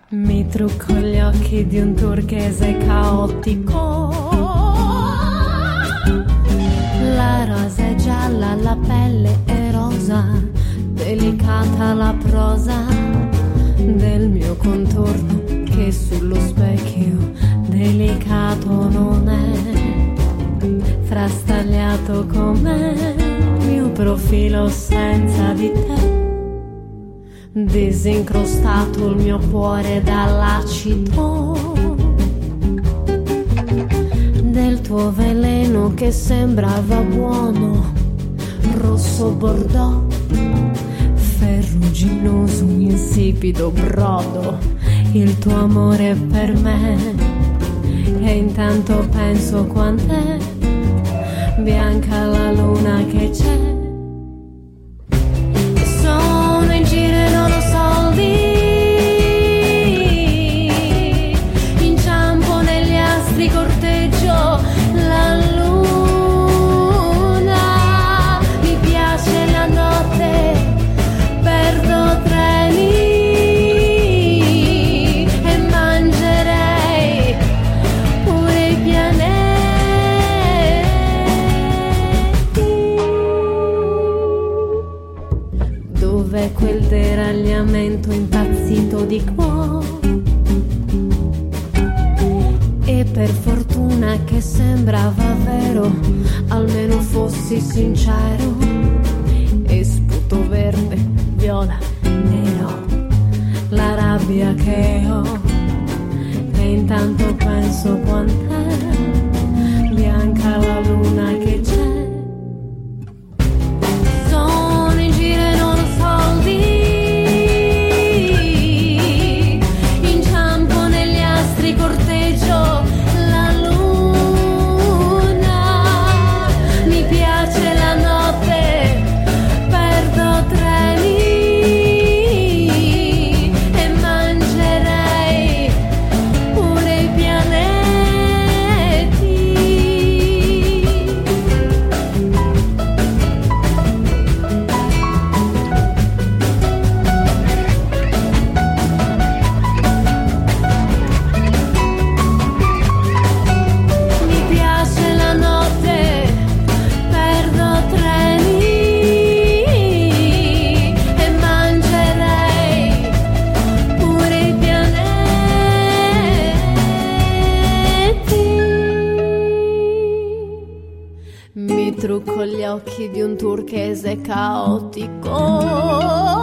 Mi trucco gli occhi di un turchese caotico. La rosa è gialla, la pelle è rosa, delicata la prosa del mio contorno che sullo specchio delicato non è, frastagliato come il mio profilo senza di te. Disincrostato il mio cuore dall'acido del tuo veleno che sembrava buono, rosso bordeaux, ferruginoso, insipido brodo, il tuo amore per me. E intanto penso quant'è bianca la luna che c'è. Quel deragliamento impazzito di cuore. E per fortuna che sembrava vero, almeno fossi sincero. E sputo verde, viola, nero, la rabbia che ho. E intanto penso quant'è bianca la luna che c'è. Mi trucco gli occhi di un turchese caotico.